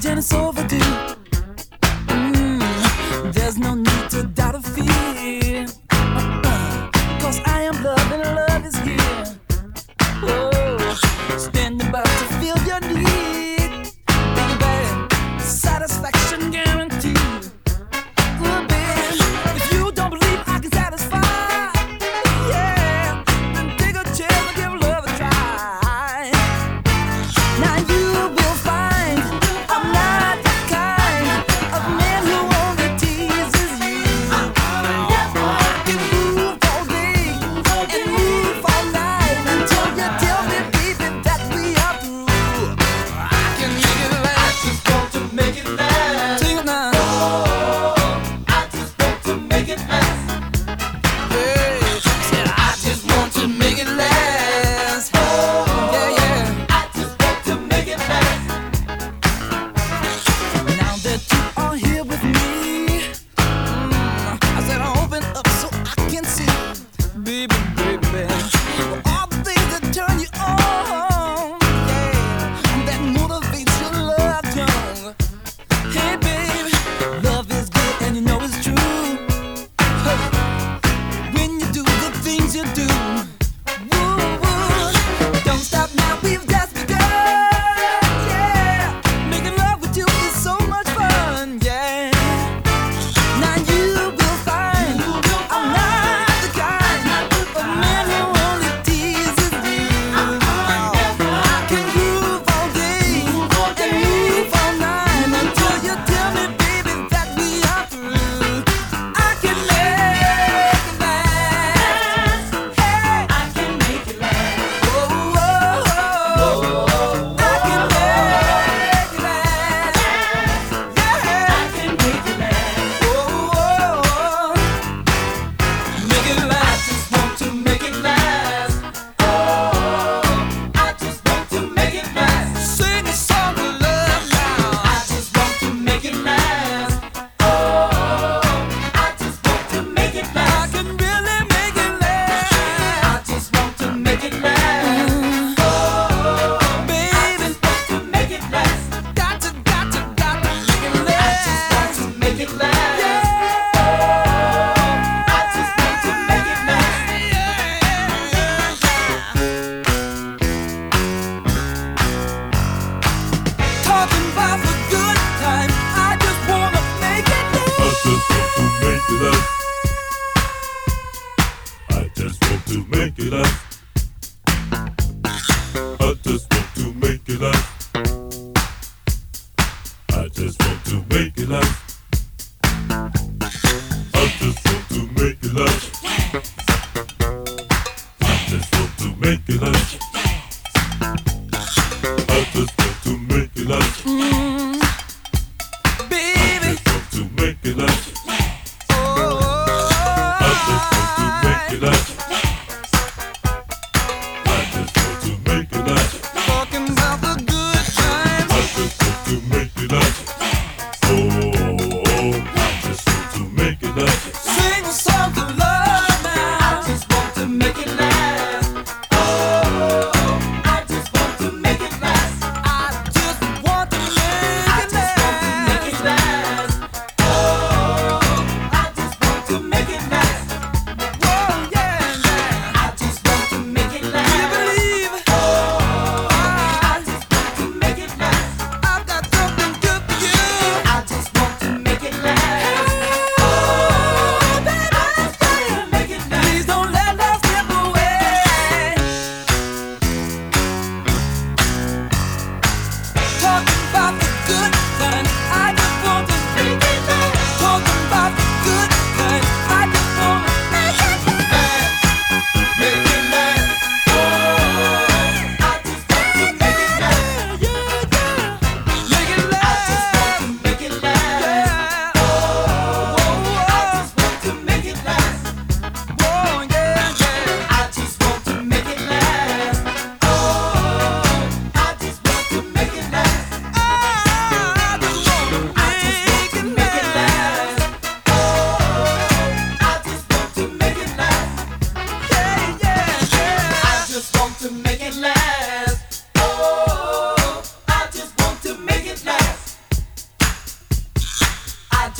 and it's overdue. There's no need to doubt or fear, 'cause I am love and love is here. Oh, standing by to feel your need, baby. Satisfaction guaranteed. Good baby, if you don't believe I can satisfy, yeah, then take a chance and give love a try. Now you will find I'm not the kind of man who only teases you. You move all day and move all night until you tell me, baby, that we are through. I can make it last. I just want to make it last. Sing it now. Oh, I just want to make it last. Hey, said I just want to make it last. Oh, yeah, yeah. I just want to make it last. Now that you are here with me, I said I'll open up so I can see, baby, baby, all the things that turn you on, yeah, that motivates your love tongue. Hey, baby, love is good and you know it's true. Hey, when you do the things you do, woo, woo, don't stop now, we've just begun, yeah. Making love with you is so much fun, yeah. Now you will find I'm not the kind of man who only teases you. I can groove all day and move all night until you tell me, baby, that we are through. I can make it last. Hey, I can make it last. Oh, oh, oh. I can make it last. Yeah, I can make it last. Oh, oh, oh. Make it last. Just want to make it last. Oh, I just want to make it last. Sing a song of love now. I just want to make it last. Oh, I just want to make it last. I can really make it last. I just want to make it last. Oh, baby, I just want to make it last. Got to make it last. I just want to make it last. Yeah. I just want to make it last. Talking about the good time, I just wanna make it last. I just want to make it last. I just want to make it last. I just want to make it last. I just want to make it last. I just want to make it last. I just want to make it last. Baby, I just want to make it last. oh, I just want to make it last. I just want to make it last. talking about the good times. I just want to make it last. Oh, I just want to make it last. Sing a song of love now. I just want to make it last. Oh, I just want to make it last. I just want to make I it just want to make it last. Oh, I just want to make it last. Whoa, yeah, yeah. I just want to make it Do you last. believe Oh, I just want to make it last. I've got something good for you?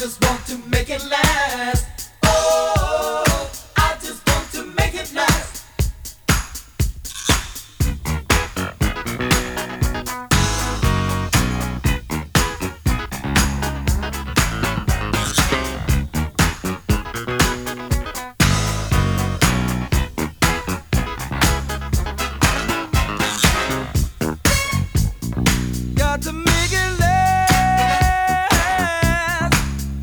just want to make it last. Oh, I just want to make it last. Got to make it last.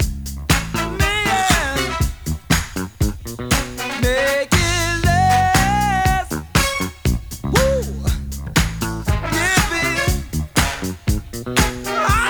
Make it last. Woo. Yeah, baby. I